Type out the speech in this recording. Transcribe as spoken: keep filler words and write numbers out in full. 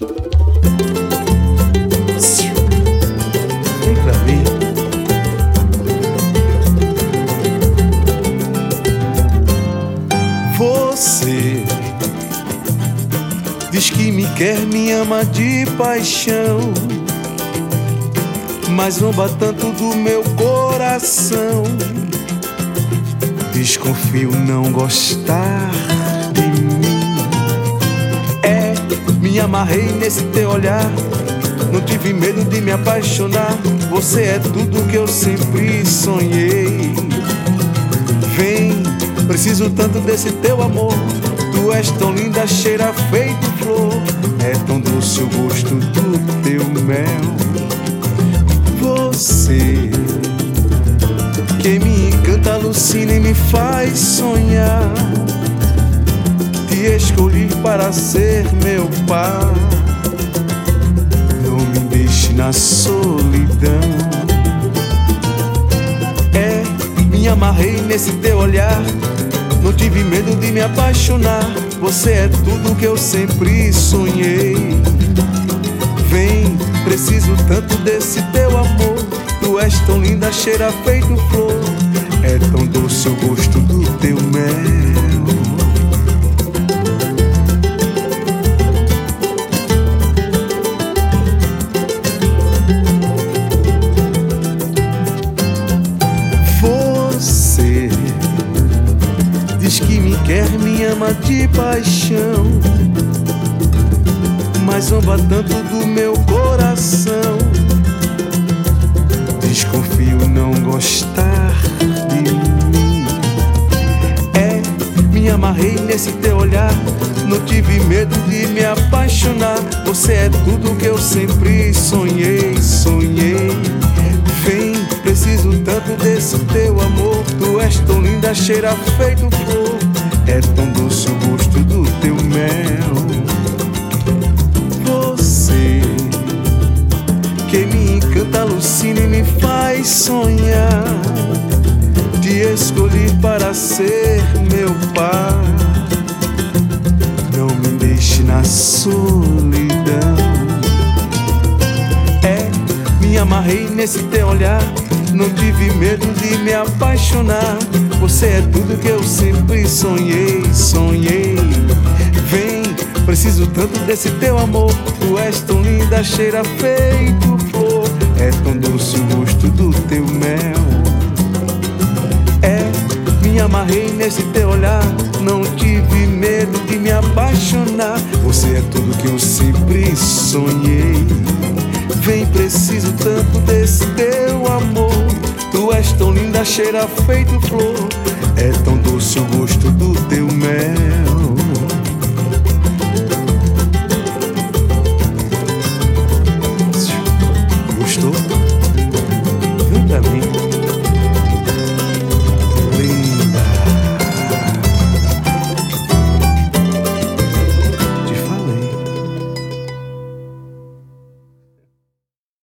Vem pra mim. Você diz que me quer, me ama de paixão, mas zomba tanto do meu coração. Desconfio não gostar de mim. É, me amarrei nesse teu olhar, não tive medo de me apaixonar. Você é tudo que eu sempre sonhei. Vem, preciso tanto desse teu amor. Tu és tão linda, cheira feito flor. É tão doce o gosto do teu mel. Você que me encanta, alucina e me faz sonhar. Te escolhi para ser meu par. Não me deixe na solidão. É, me amarrei nesse teu olhar, não tive medo de me apaixonar. Você é tudo que eu sempre sonhei. Vem, preciso tanto desse teu amor. Tu és tão linda, cheira feito flor. É tão doce o gosto do teu mel. Você diz que me quer, me ama de paixão, mas zomba tanto do meu coração. Desconfio não gostar de mim. É, me amarrei nesse teu olhar, não tive medo de me apaixonar. Você é tudo que eu sempre sonhei, sonhei. Vem, preciso tanto desse teu amor. Tu és tão linda, cheira feito flor. É tão doce o gosto do teu mel. Você que me encanta, alucina e me faz sonhar. Te escolhi para ser meu par. Não me deixe na solidão. É, me amarrei nesse teu olhar, não tive medo de me apaixonar. Você é tudo que eu sempre sonhei, sonhei. Vem, preciso tanto desse teu amor. Tu és tão linda, cheira feito flor. É tão doce o gosto do teu mel. É, me amarrei nesse teu olhar, não tive medo de me apaixonar. Você é tudo que eu sempre sonhei. Vem, preciso tanto desse teu amor. Tu és tão linda, cheira feito flor. É tão doce o gosto do teu mel.